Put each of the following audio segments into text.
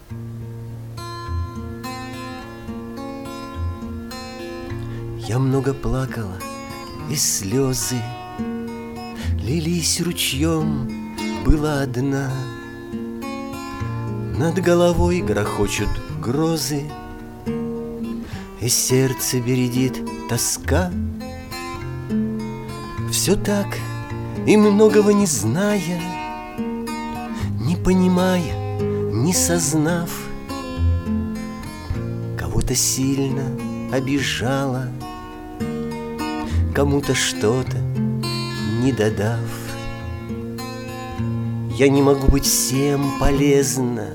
Я много плакала, и слезы лились ручьем, была одна. Над головой грохочут грозы, и сердце бередит тоска. Все так, и многого не зная, не понимая, не сознав, кого-то сильно обижала, кому-то что-то не додав. Я не могу быть всем полезна,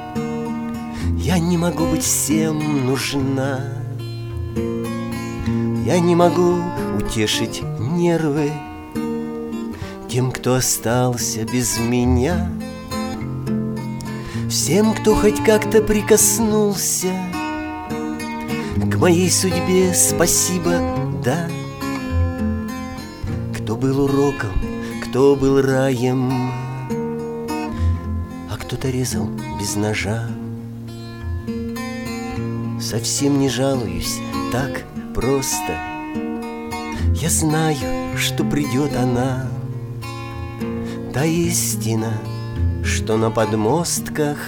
я не могу быть всем нужна. Я не могу утешить нервы тем, кто остался без меня. Всем, кто хоть как-то прикоснулся к моей судьбе, спасибо, да. Кто был уроком, кто был раем, а кто-то резал без ножа. Совсем не жалуюсь, так просто. Я знаю, что придет она, та истина, что на подмостках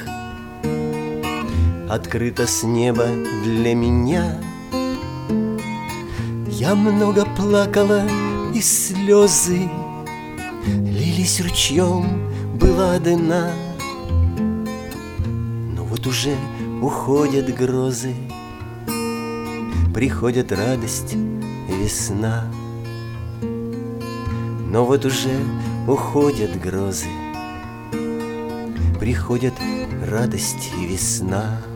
открыта с неба для меня. Я много плакала, и слезы лились ручьем, была одна. Но вот уже уходят грозы, приходит радость, весна. Но вот уже уходят грозы, приходят радость и весна.